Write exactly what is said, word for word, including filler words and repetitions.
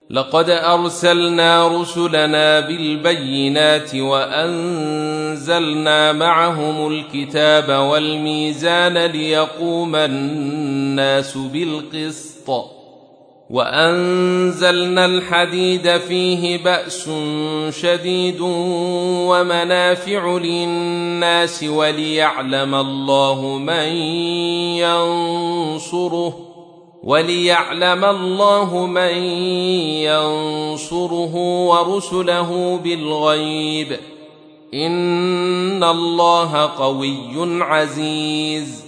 لقد أرسلنا رسلنا بالبينات وأنزلنا معهم الكتاب والميزان ليقوم الناس بالقسط وأنزلنا الحديد فيه بأس شديد ومنافع للناس وليعلم الله من ينصره وليعلم الله من ينصره ورسله بالغيب إن الله قوي عزيز